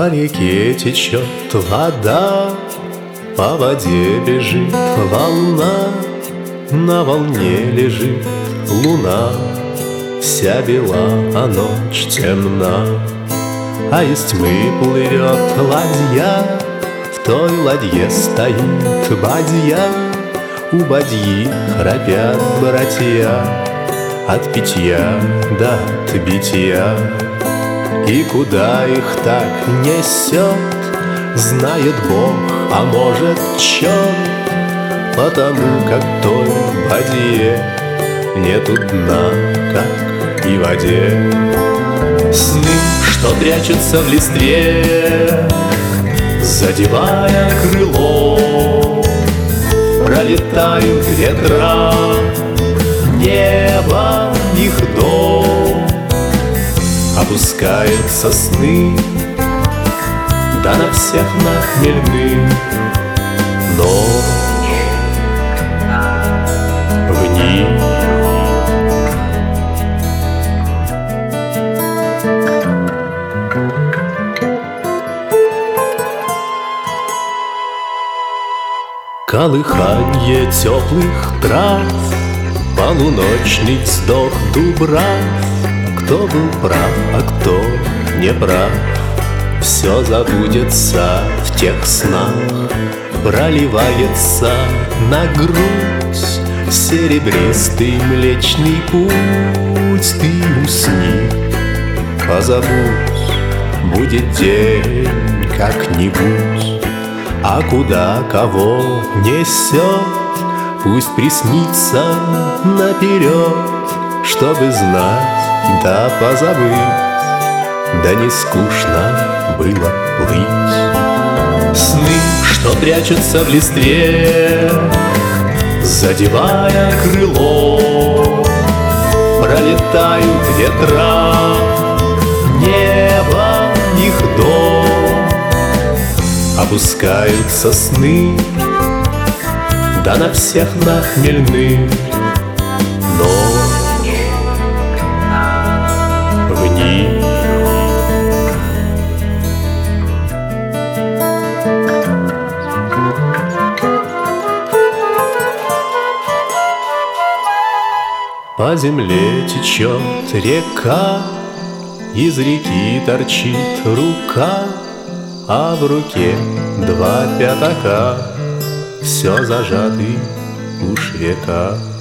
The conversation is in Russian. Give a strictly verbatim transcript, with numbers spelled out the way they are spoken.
По реке течет вода, по воде бежит волна, на волне лежит луна, вся бела, а ночь темна. А из тьмы плывет ладья, в той ладье стоит бадья, у бадьи храпят братья от питья до от битья. И куда их так несет, знает Бог, а может черт, потому как той бадье нету дна, как и в воде. Сны, что прячутся в листве, задевая крыло, пролетают ветра, небо их дом. Опускаются сны, да на всех нахмельны. Ночь в них. Колыханье теплых трав, полуночный вздох дубрав. Кто был прав, а кто не прав, все забудется в тех снах. Проливается на грудь серебристый млечный путь. Ты усни, позабудь, будет день как-нибудь. А куда кого несет, пусть приснится наперед, чтобы знать да позабыть, да не скучно было плыть. Сны, что прячутся в листве, задевая крыло, пролетают ветра, небо их дом. Опускаются сны, да на всех нахмельны. Ночь в них. По земле течет река, из реки торчит рука, а в руке два пятака, все зажатый уж века.